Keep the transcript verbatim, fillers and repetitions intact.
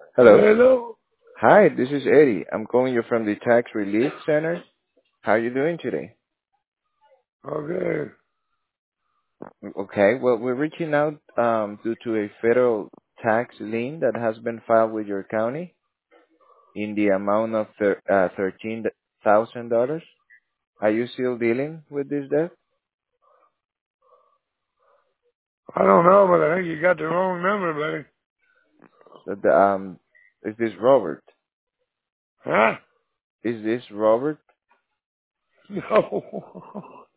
Hello. Hello. Hi, this is Eddie. I'm calling you from the Tax Relief Center. How are you doing today? Okay. Okay, well, we're reaching out um, due to a federal tax lien that has been filed with your county in the amount of thir- uh, thirteen thousand dollars. Are you still dealing with this debt? I don't know, but I think you got the wrong number, buddy. That the, um, is this Robert? Huh? Is this Robert? No.